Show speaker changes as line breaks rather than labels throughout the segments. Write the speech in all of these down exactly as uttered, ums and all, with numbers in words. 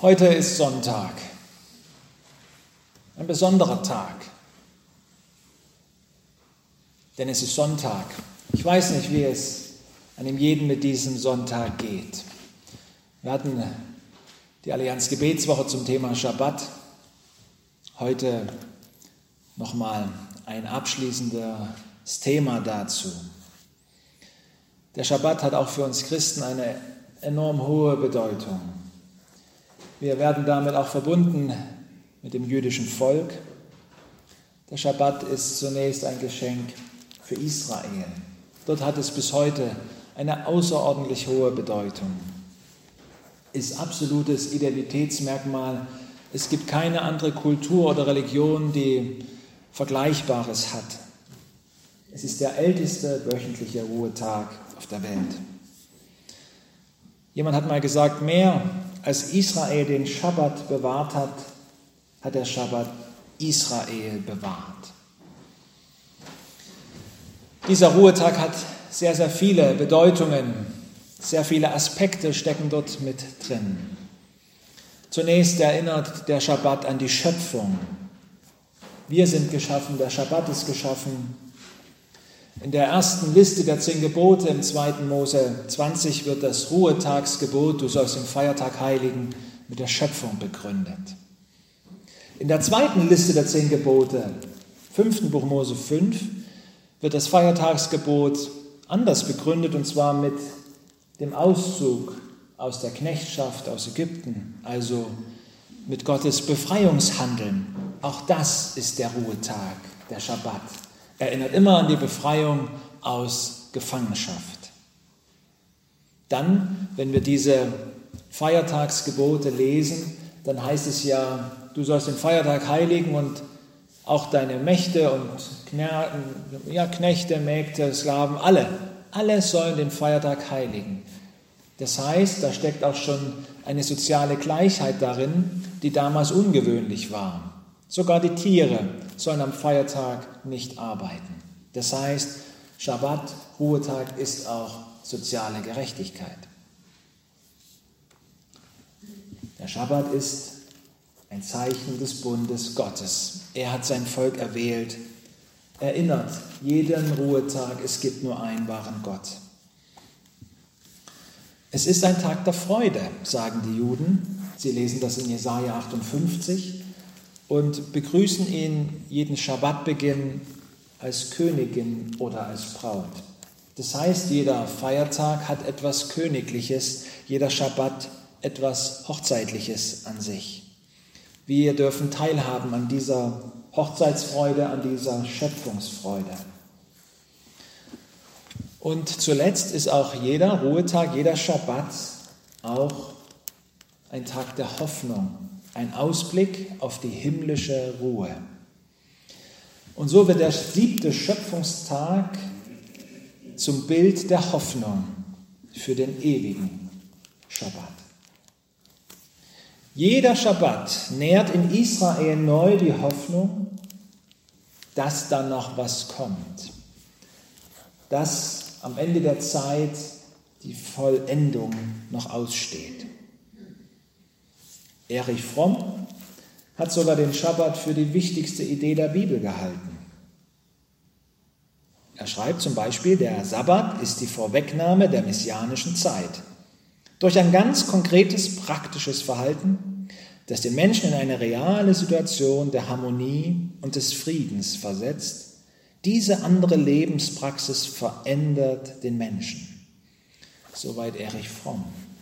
Heute ist Sonntag, ein besonderer Tag, denn es ist Sonntag. Ich weiß nicht, wie es einem jeden mit diesem Sonntag geht. Wir hatten die Allianz Gebetswoche zum Thema Schabbat. Heute nochmal ein abschließendes Thema dazu. Der Schabbat hat auch für uns Christen eine enorm hohe Bedeutung. Wir werden damit auch verbunden mit dem jüdischen Volk. Der Schabbat ist zunächst ein Geschenk für Israel. Dort hat es bis heute eine außerordentlich hohe Bedeutung. Ist absolutes Identitätsmerkmal. Es gibt keine andere Kultur oder Religion, die Vergleichbares hat. Es ist der älteste wöchentliche Ruhetag auf der Welt. Jemand hat mal gesagt, mehr als Israel den Schabbat bewahrt hat, hat der Schabbat Israel bewahrt. Dieser Ruhetag hat sehr, sehr viele Bedeutungen, sehr viele Aspekte stecken dort mit drin. Zunächst erinnert der Schabbat an die Schöpfung. Wir sind geschaffen, der Schabbat ist geschaffen. In der ersten Liste der zehn Gebote im zweiten Mose zwanzig wird das Ruhetagsgebot, du sollst den Feiertag heiligen, mit der Schöpfung begründet. In der zweiten Liste der zehn Gebote, fünften Buch Mose fünf, wird das Feiertagsgebot anders begründet, und zwar mit dem Auszug aus der Knechtschaft aus Ägypten, also mit Gottes Befreiungshandeln. Auch das ist der Ruhetag, der Schabbat. Erinnert immer an die Befreiung aus Gefangenschaft. Dann, wenn wir diese Feiertagsgebote lesen, dann heißt es ja, du sollst den Feiertag heiligen und auch deine Mächte und ja, Knechte, Mägde, Sklaven, alle, alle sollen den Feiertag heiligen. Das heißt, da steckt auch schon eine soziale Gleichheit darin, die damals ungewöhnlich war. Sogar die Tiere sollen am Feiertag nicht arbeiten. Das heißt, Schabbat, Ruhetag, ist auch soziale Gerechtigkeit. Der Schabbat ist ein Zeichen des Bundes Gottes. Er hat sein Volk erwählt, erinnert jeden Ruhetag, es gibt nur einen wahren Gott. Es ist ein Tag der Freude, sagen die Juden. Sie lesen das in Jesaja achtundfünfzig. Und begrüßen ihn jeden Schabbatbeginn als Königin oder als Braut. Das heißt, jeder Feiertag hat etwas Königliches, jeder Schabbat etwas Hochzeitliches an sich. Wir dürfen teilhaben an dieser Hochzeitsfreude, an dieser Schöpfungsfreude. Und zuletzt ist auch jeder Ruhetag, jeder Schabbat auch ein Tag der Hoffnung. Ein Ausblick auf die himmlische Ruhe. Und so wird der siebte Schöpfungstag zum Bild der Hoffnung für den ewigen Schabbat. Jeder Schabbat nährt in Israel neu die Hoffnung, dass dann noch was kommt. Dass am Ende der Zeit die Vollendung noch aussteht. Erich Fromm hat sogar den Schabbat für die wichtigste Idee der Bibel gehalten. Er schreibt zum Beispiel, der Sabbat ist die Vorwegnahme der messianischen Zeit. Durch ein ganz konkretes, praktisches Verhalten, das den Menschen in eine reale Situation der Harmonie und des Friedens versetzt, diese andere Lebenspraxis verändert den Menschen. Soweit Erich Fromm.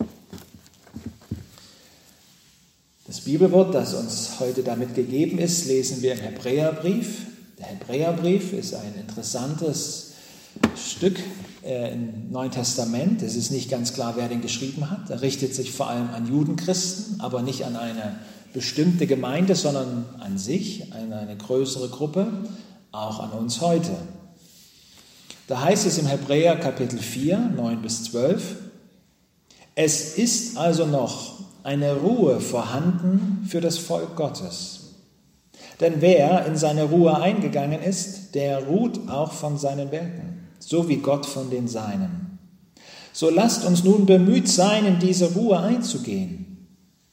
Das Bibelwort, das uns heute damit gegeben ist, lesen wir im Hebräerbrief. Der Hebräerbrief ist ein interessantes Stück im Neuen Testament. Es ist nicht ganz klar, wer den geschrieben hat. Er richtet sich vor allem an Judenchristen, aber nicht an eine bestimmte Gemeinde, sondern an sich, an eine größere Gruppe, auch an uns heute. Da heißt es im Hebräer Kapitel vier, neun bis zwölf, es ist also noch eine Ruhe vorhanden für das Volk Gottes. Denn wer in seine Ruhe eingegangen ist, der ruht auch von seinen Werken, so wie Gott von den Seinen. So lasst uns nun bemüht sein, in diese Ruhe einzugehen.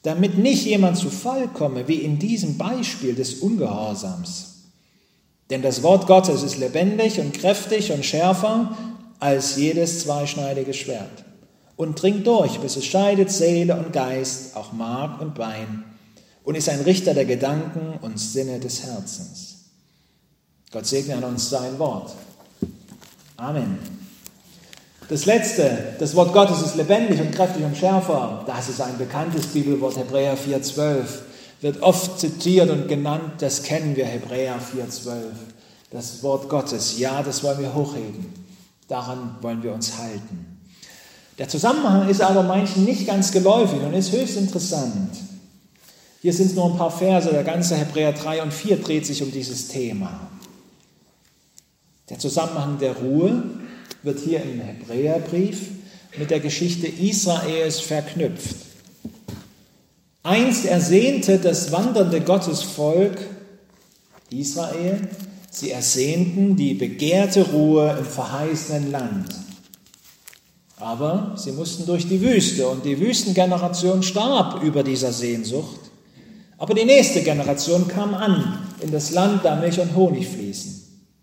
damit nicht jemand zu Fall komme, wie in diesem Beispiel des Ungehorsams. Denn das Wort Gottes ist lebendig und kräftig und schärfer als jedes zweischneidige Schwert und dringt durch, bis es scheidet Seele und Geist, auch Mark und Bein, und ist ein Richter der Gedanken und Sinne des Herzens. Gott segne an uns sein Wort. Amen. Das letzte, das Wort Gottes ist lebendig und kräftig und schärfer. Das ist ein bekanntes Bibelwort, Hebräer vier zwölf. Wird oft zitiert und genannt, das kennen wir, Hebräer vier zwölf. Das Wort Gottes, ja, das wollen wir hochheben. Daran wollen wir uns halten. Der Zusammenhang ist aber manchen nicht ganz geläufig und ist höchst interessant. Hier sind es nur ein paar Verse, der ganze Hebräer drei und vier dreht sich um dieses Thema. Der Zusammenhang der Ruhe wird hier im Hebräerbrief mit der Geschichte Israels verknüpft. Einst ersehnte das wandernde Gottesvolk Israel, sie ersehnten die begehrte Ruhe im verheißenen Land. Aber sie mussten durch die Wüste und die Wüstengeneration starb über dieser Sehnsucht. Aber die nächste Generation kam an in das Land, da Milch und Honig fließen.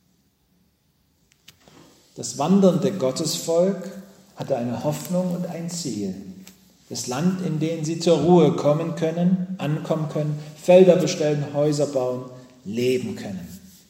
Das wandernde Gottesvolk hatte eine Hoffnung und ein Ziel. Das Land, in dem sie zur Ruhe kommen können, ankommen können, Felder bestellen, Häuser bauen, leben können.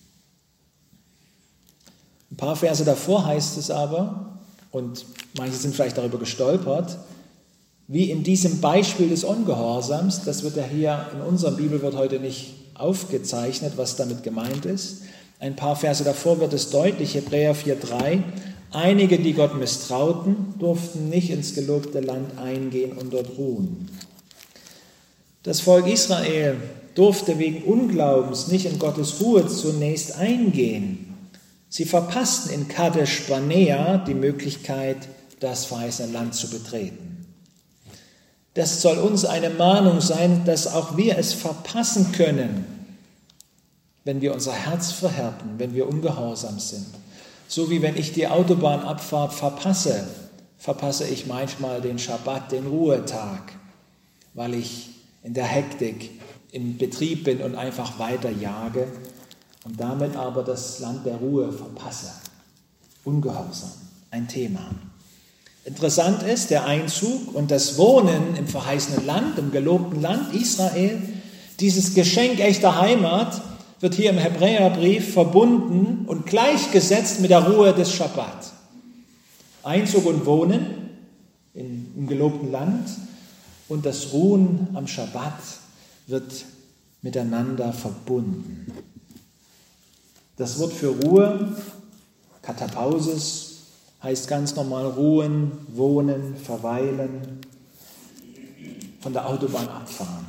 Ein paar Verse davor heißt es aber, und manche sind vielleicht darüber gestolpert, wie in diesem Beispiel des Ungehorsams, das wird ja hier in unserem Bibelwort heute nicht aufgezeichnet, was damit gemeint ist. Ein paar Verse davor wird es deutlich, Hebräer vier drei. Einige, die Gott misstrauten, durften nicht ins gelobte Land eingehen und dort ruhen. Das Volk Israel durfte wegen Unglaubens nicht in Gottes Ruhe zunächst eingehen. Sie verpassten in Kadesh Barnea die Möglichkeit, das verheißene Land zu betreten. Das soll uns eine Mahnung sein, dass auch wir es verpassen können, wenn wir unser Herz verhärten, wenn wir ungehorsam sind. So wie wenn ich die Autobahnabfahrt verpasse, verpasse ich manchmal den Schabbat, den Ruhetag, weil ich in der Hektik im Betrieb bin und einfach weiter jage und damit aber das Land der Ruhe verpasse. Ungehorsam, ein Thema. Interessant ist der Einzug und das Wohnen im verheißenen Land, im gelobten Land Israel, dieses Geschenk echter Heimat, wird hier im Hebräerbrief verbunden und gleichgesetzt mit der Ruhe des Schabbat. Einzug und Wohnen in, im gelobten Land und das Ruhen am Schabbat wird miteinander verbunden. Das Wort für Ruhe, Katapausis, heißt ganz normal ruhen, wohnen, verweilen, von der Autobahn abfahren.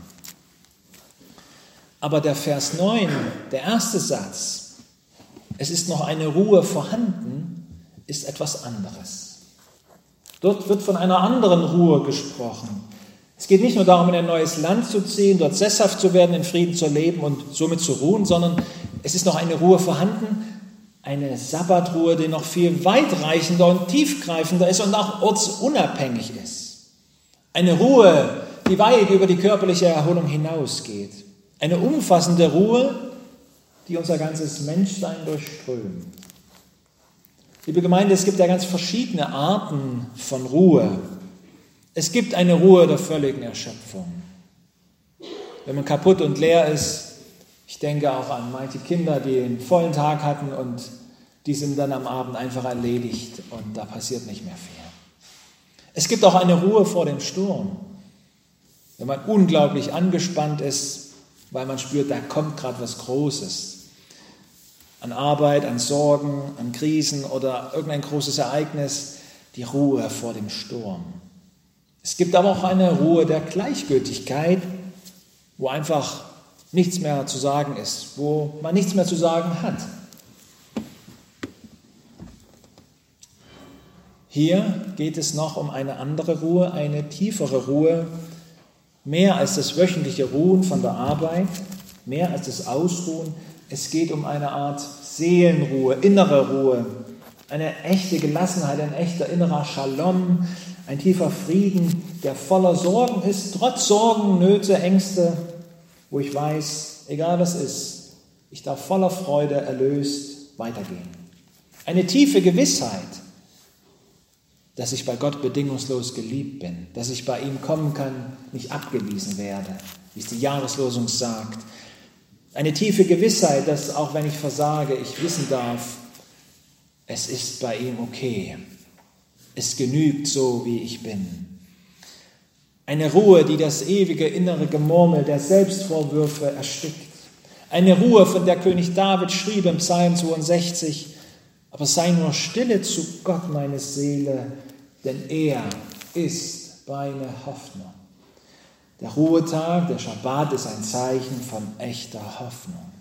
Aber der Vers neun, der erste Satz, es ist noch eine Ruhe vorhanden, ist etwas anderes. Dort wird von einer anderen Ruhe gesprochen. Es geht nicht nur darum, in ein neues Land zu ziehen, dort sesshaft zu werden, in Frieden zu leben und somit zu ruhen, sondern es ist noch eine Ruhe vorhanden, eine Sabbatruhe, die noch viel weitreichender und tiefgreifender ist und auch ortsunabhängig ist. Eine Ruhe, die weit über die körperliche Erholung hinausgeht. Eine umfassende Ruhe, die unser ganzes Menschsein durchströmt. Liebe Gemeinde, es gibt ja ganz verschiedene Arten von Ruhe. Es gibt eine Ruhe der völligen Erschöpfung. Wenn man kaputt und leer ist, ich denke auch an manche Kinder, die einen vollen Tag hatten und die sind dann am Abend einfach erledigt und da passiert nicht mehr viel. Es gibt auch eine Ruhe vor dem Sturm. Wenn man unglaublich angespannt ist, weil man spürt, da kommt gerade was Großes. An Arbeit, an Sorgen, an Krisen oder irgendein großes Ereignis, die Ruhe vor dem Sturm. Es gibt aber auch eine Ruhe der Gleichgültigkeit, wo einfach nichts mehr zu sagen ist, wo man nichts mehr zu sagen hat. Hier geht es noch um eine andere Ruhe, eine tiefere Ruhe, mehr als das wöchentliche Ruhen von der Arbeit, mehr als das Ausruhen. Es geht um eine Art Seelenruhe, innere Ruhe, eine echte Gelassenheit, ein echter innerer Shalom, Ein tiefer Frieden, der voller Sorgen ist, trotz Sorgen, Nöte, Ängste, wo ich weiß, egal was ist, ich darf voller Freude erlöst weitergehen. Eine tiefe Gewissheit, dass ich bei Gott bedingungslos geliebt bin, dass ich bei ihm kommen kann, nicht abgewiesen werde, wie es die Jahreslosung sagt. Eine tiefe Gewissheit, dass auch wenn ich versage, ich wissen darf, es ist bei ihm okay. Es genügt so, wie ich bin. Eine Ruhe, die das ewige innere Gemurmel der Selbstvorwürfe erstickt. Eine Ruhe, von der König David schrieb im Psalm zweiundsechzig, aber sei nur stille zu Gott, meine Seele, denn er ist meine Hoffnung. Der Ruhetag, der Schabbat, ist ein Zeichen von echter Hoffnung.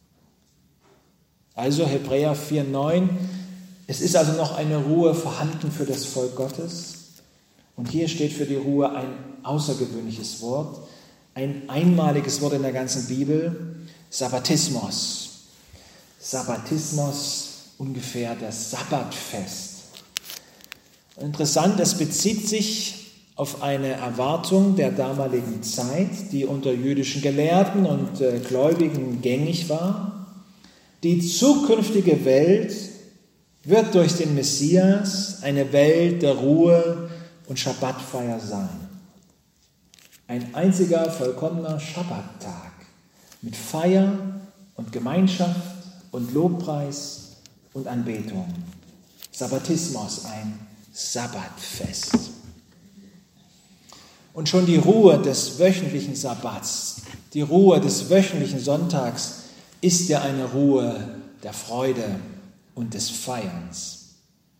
Also Hebräer vier neun, es ist also noch eine Ruhe vorhanden für das Volk Gottes. Und hier steht für die Ruhe ein außergewöhnliches Wort, ein einmaliges Wort in der ganzen Bibel, Sabbatismus. Sabbatismus, ungefähr das Sabbatfest. Interessant, es bezieht sich auf eine Erwartung der damaligen Zeit, die unter jüdischen Gelehrten und äh, Gläubigen gängig war. Die zukünftige Welt wird durch den Messias eine Welt der Ruhe und Schabbatfeier sein. Ein einziger vollkommener Schabbattag mit Feier und Gemeinschaft und Lobpreis und Anbetung. Sabbatismus, ein Sabbatfest. Und schon die Ruhe des wöchentlichen Sabbats, die Ruhe des wöchentlichen Sonntags ist ja eine Ruhe der Freude und des Feierns.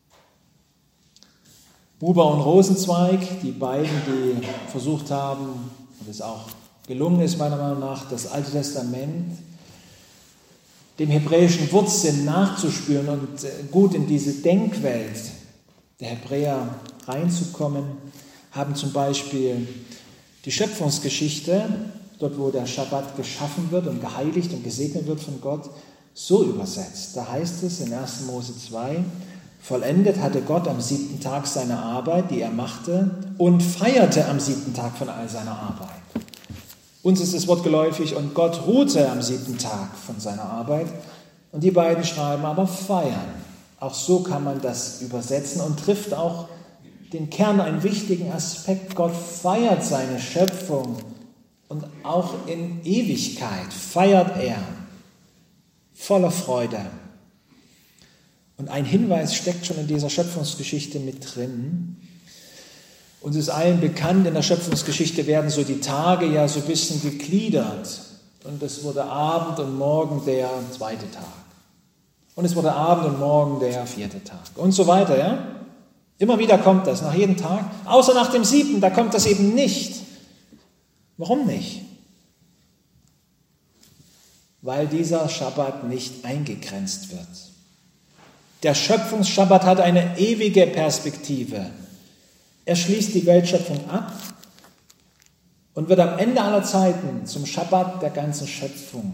Buber und Rosenzweig, die beiden, die versucht haben, und es auch gelungen ist meiner Meinung nach, das Alte Testament dem hebräischen Wortsinn nachzuspüren und gut in diese Denkwelt der Hebräer reinzukommen, haben zum Beispiel die Schöpfungsgeschichte, dort wo der Schabbat geschaffen wird und geheiligt und gesegnet wird von Gott, so übersetzt. Da heißt es in erster Mose zwei, vollendet hatte Gott am siebten Tag seine Arbeit, die er machte, und feierte am siebten Tag von all seiner Arbeit. Uns ist das Wort geläufig, und Gott ruhte am siebten Tag von seiner Arbeit. Und die beiden schreiben aber feiern. Auch so kann man das übersetzen und trifft auch den Kern, einen wichtigen Aspekt. Gott feiert seine Schöpfung und auch in Ewigkeit feiert er voller Freude. Und ein Hinweis steckt schon in dieser Schöpfungsgeschichte mit drin. Uns ist allen bekannt, in der Schöpfungsgeschichte werden so die Tage ja so ein bisschen gegliedert. Und es wurde Abend und Morgen der zweite Tag. Und es wurde Abend und Morgen der vierte Tag. Und so weiter, ja? Immer wieder kommt das, nach jedem Tag. Außer nach dem siebten, da kommt das eben nicht. Warum nicht? Weil dieser Schabbat nicht eingegrenzt wird. Der Schöpfungsschabbat hat eine ewige Perspektive. Er schließt die Weltschöpfung ab und wird am Ende aller Zeiten zum Schabbat der ganzen Schöpfung.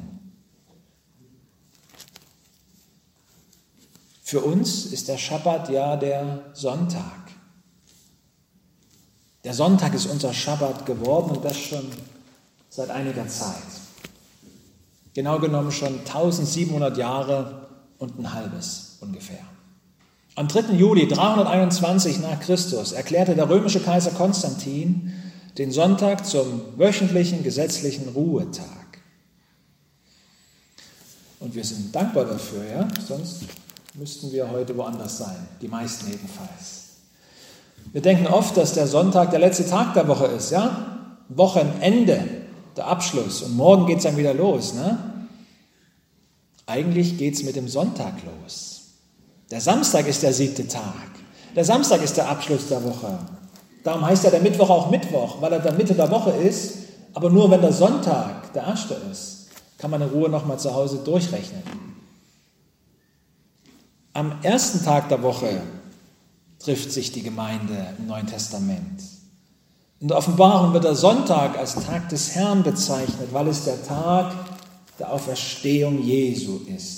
Für uns ist der Schabbat ja der Sonntag. Der Sonntag ist unser Schabbat geworden und das schon seit einiger Zeit. Genau genommen schon tausendsiebenhundert Jahre und ein halbes ungefähr. Am dritten Juli dreihunderteinundzwanzig nach Christus erklärte der römische Kaiser Konstantin den Sonntag zum wöchentlichen gesetzlichen Ruhetag. Und wir sind dankbar dafür, ja? Sonst müssten wir heute woanders sein, die meisten jedenfalls. Wir denken oft, dass der Sonntag der letzte Tag der Woche ist, ja? Wochenende, der Abschluss und morgen geht es dann wieder los, ne? Eigentlich geht es mit dem Sonntag los. Der Samstag ist der siebte Tag. Der Samstag ist der Abschluss der Woche. Darum heißt ja der Mittwoch auch Mittwoch, weil er der Mitte der Woche ist, aber nur wenn der Sonntag der erste ist, kann man in Ruhe nochmal zu Hause durchrechnen. Am ersten Tag der Woche trifft sich die Gemeinde im Neuen Testament. In der Offenbarung wird der Sonntag als Tag des Herrn bezeichnet, weil es der Tag der Auferstehung Jesu ist.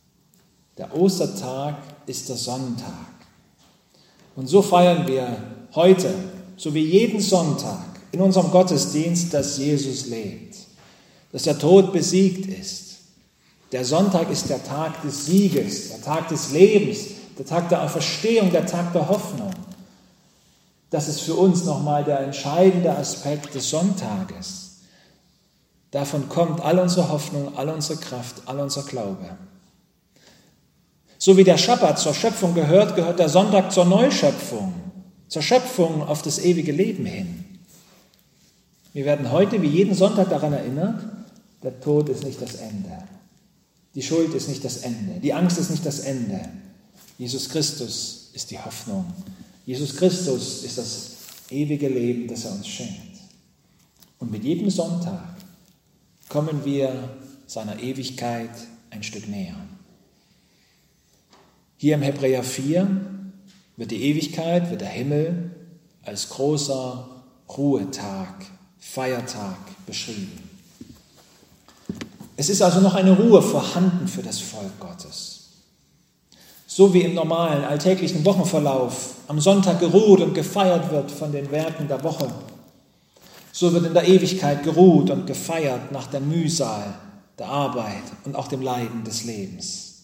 Der Ostertag ist der Sonntag. Und so feiern wir heute, so wie jeden Sonntag in unserem Gottesdienst, dass Jesus lebt, dass der Tod besiegt ist. Der Sonntag ist der Tag des Sieges, der Tag des Lebens, der Tag der Auferstehung, der Tag der Hoffnung. Das ist für uns nochmal der entscheidende Aspekt des Sonntages. Davon kommt all unsere Hoffnung, all unsere Kraft, all unser Glaube. So wie der Schabbat zur Schöpfung gehört, gehört der Sonntag zur Neuschöpfung, zur Schöpfung auf das ewige Leben hin. Wir werden heute wie jeden Sonntag daran erinnert, der Tod ist nicht das Ende. Die Schuld ist nicht das Ende. Die Angst ist nicht das Ende. Jesus Christus ist die Hoffnung. Jesus Christus ist das ewige Leben, das er uns schenkt. Und mit jedem Sonntag kommen wir seiner Ewigkeit ein Stück näher. Hier im Hebräer vier wird die Ewigkeit, wird der Himmel als großer Ruhetag, Feiertag beschrieben. Es ist also noch eine Ruhe vorhanden für das Volk Gottes. So wie im normalen, alltäglichen Wochenverlauf am Sonntag geruht und gefeiert wird von den Werken der Woche, so wird in der Ewigkeit geruht und gefeiert nach der Mühsal, der Arbeit und auch dem Leiden des Lebens.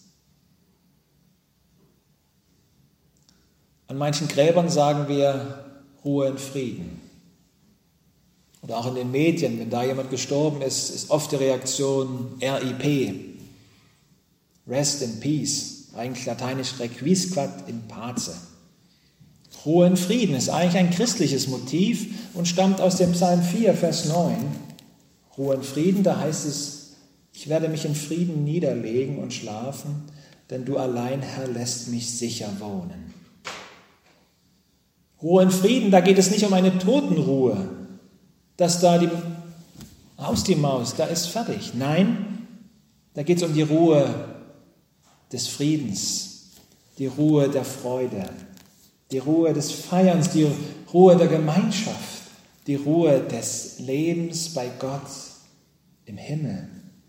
An manchen Gräbern sagen wir Ruhe in Frieden. Oder auch in den Medien, wenn da jemand gestorben ist, ist oft die Reaktion R I P, Rest in Peace, eigentlich lateinisch Requiescat in Pace. Ruhe in Frieden ist eigentlich ein christliches Motiv und stammt aus dem Psalm vier, Vers neun. Ruhe in Frieden, da heißt es, ich werde mich in Frieden niederlegen und schlafen, denn du allein, Herr, lässt mich sicher wohnen. Ruhe in Frieden, da geht es nicht um eine Totenruhe, dass da die aus die Maus, da ist fertig. Nein, da geht es um die Ruhe des Friedens, die Ruhe der Freude, die Ruhe des Feierns, die Ruhe der Gemeinschaft, die Ruhe des Lebens bei Gott im Himmel.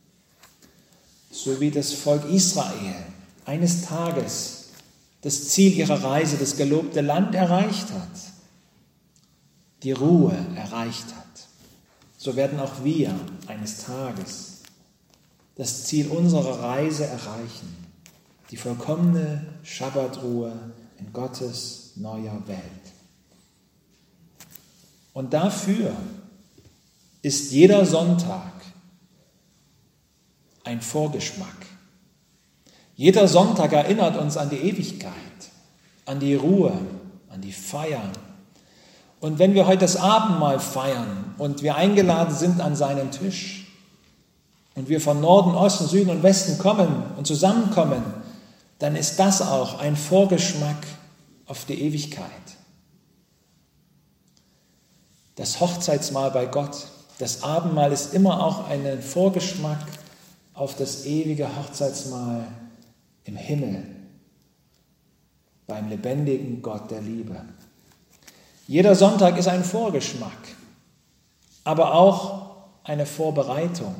So wie das Volk Israel eines Tages das Ziel ihrer Reise, das gelobte Land erreicht hat, die Ruhe erreicht hat. So werden auch wir eines Tages das Ziel unserer Reise erreichen, die vollkommene Schabbatruhe in Gottes neuer Welt. Und dafür ist jeder Sonntag ein Vorgeschmack. Jeder Sonntag erinnert uns an die Ewigkeit, an die Ruhe, an die Feier. Und wenn wir heute das Abendmahl feiern und wir eingeladen sind an seinen Tisch und wir von Norden, Osten, Süden und Westen kommen und zusammenkommen, dann ist das auch ein Vorgeschmack auf die Ewigkeit. Das Hochzeitsmahl bei Gott, das Abendmahl ist immer auch ein Vorgeschmack auf das ewige Hochzeitsmahl im Himmel, beim lebendigen Gott der Liebe. Jeder Sonntag ist ein Vorgeschmack, aber auch eine Vorbereitung.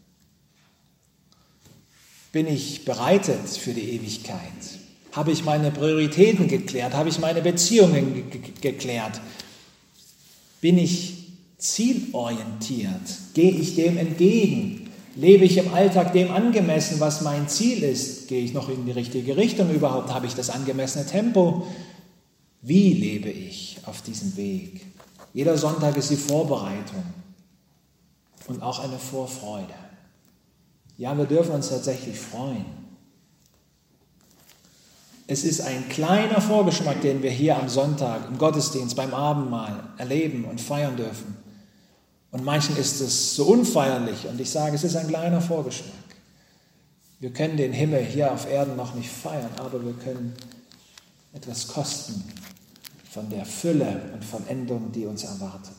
Bin ich bereitet für die Ewigkeit? Habe ich meine Prioritäten geklärt? Habe ich meine Beziehungen ge- ge- geklärt? Bin ich zielorientiert? Gehe ich dem entgegen? Lebe ich im Alltag dem angemessen, was mein Ziel ist? Gehe ich noch in die richtige Richtung überhaupt? Habe ich das angemessene Tempo? Wie lebe ich auf diesem Weg? Jeder Sonntag ist die Vorbereitung und auch eine Vorfreude. Ja, wir dürfen uns tatsächlich freuen. Es ist ein kleiner Vorgeschmack, den wir hier am Sonntag im Gottesdienst, beim Abendmahl erleben und feiern dürfen. Und manchen ist es so unfeierlich und ich sage, es ist ein kleiner Vorgeschmack. Wir können den Himmel hier auf Erden noch nicht feiern, aber wir können etwas kosten von der Fülle und Vollendung, die uns erwartet.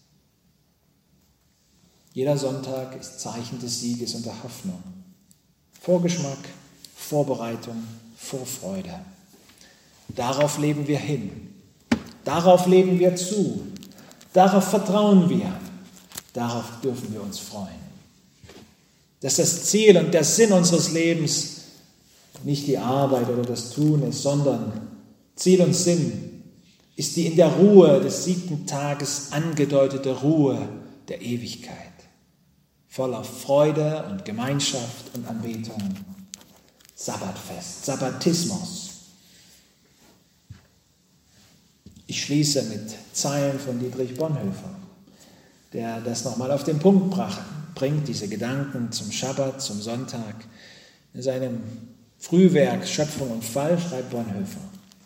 Jeder Sonntag ist Zeichen des Sieges und der Hoffnung. Vorgeschmack, Vorbereitung, Vorfreude. Darauf leben wir hin. Darauf leben wir zu. Darauf vertrauen wir. Darauf dürfen wir uns freuen. Dass das Ziel und der Sinn unseres Lebens nicht die Arbeit oder das Tun ist, sondern Ziel und Sinn ist die in der Ruhe des siebten Tages angedeutete Ruhe der Ewigkeit, voller Freude und Gemeinschaft und Anbetung. Sabbatfest, Sabbatismus. Ich schließe mit Zeilen von Dietrich Bonhoeffer, der das nochmal auf den Punkt bringt, diese Gedanken zum Schabbat, zum Sonntag. In seinem Frühwerk Schöpfung und Fall schreibt Bonhoeffer: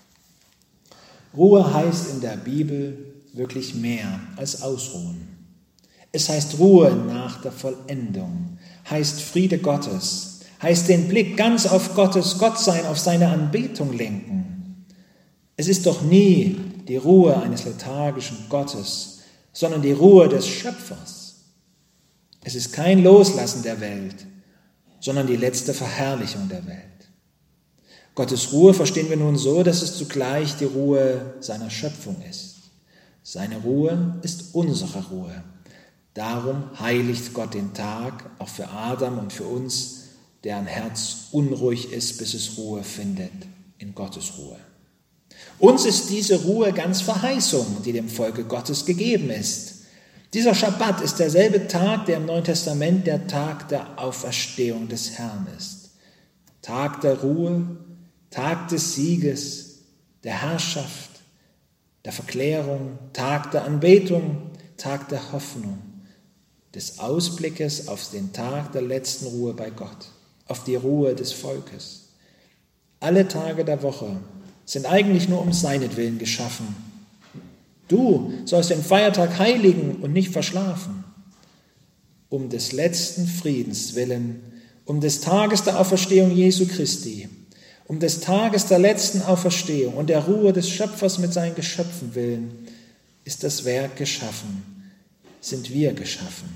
Ruhe heißt in der Bibel wirklich mehr als Ausruhen. Es heißt Ruhe nach der Vollendung, heißt Friede Gottes, heißt den Blick ganz auf Gottes Gottsein, auf seine Anbetung lenken. Es ist doch nie die Ruhe eines lethargischen Gottes, sondern die Ruhe des Schöpfers. Es ist kein Loslassen der Welt, sondern die letzte Verherrlichung der Welt. Gottes Ruhe verstehen wir nun so, dass es zugleich die Ruhe seiner Schöpfung ist. Seine Ruhe ist unsere Ruhe. Darum heiligt Gott den Tag, auch für Adam und für uns, deren Herz unruhig ist, bis es Ruhe findet in Gottes Ruhe. Uns ist diese Ruhe ganz Verheißung, die dem Volke Gottes gegeben ist. Dieser Schabbat ist derselbe Tag, der im Neuen Testament der Tag der Auferstehung des Herrn ist. Tag der Ruhe, Tag des Sieges, der Herrschaft, der Verklärung, Tag der Anbetung, Tag der Hoffnung, des Ausblickes auf den Tag der letzten Ruhe bei Gott, auf die Ruhe des Volkes. Alle Tage der Woche sind eigentlich nur um seinetwillen geschaffen. Du sollst den Feiertag heiligen und nicht verschlafen. Um des letzten Friedens willen, um des Tages der Auferstehung Jesu Christi, um des Tages der letzten Auferstehung und der Ruhe des Schöpfers mit seinen Geschöpfen willen, ist das Werk geschaffen, sind wir geschaffen.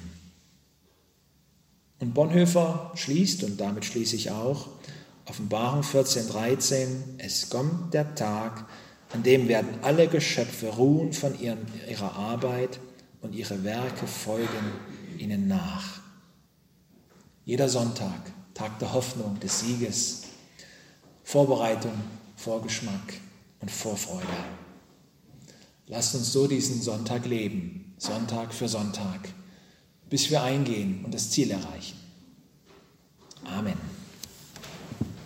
Und Bonhoeffer schließt, und damit schließe ich auch, Offenbarung vierzehn, dreizehn, es kommt der Tag, an dem werden alle Geschöpfe ruhen von ihren, ihrer Arbeit und ihre Werke folgen ihnen nach. Jeder Sonntag, Tag der Hoffnung, des Sieges, Vorbereitung, Vorgeschmack und Vorfreude. Lasst uns so diesen Sonntag leben, Sonntag für Sonntag, bis wir eingehen und das Ziel erreichen. Amen.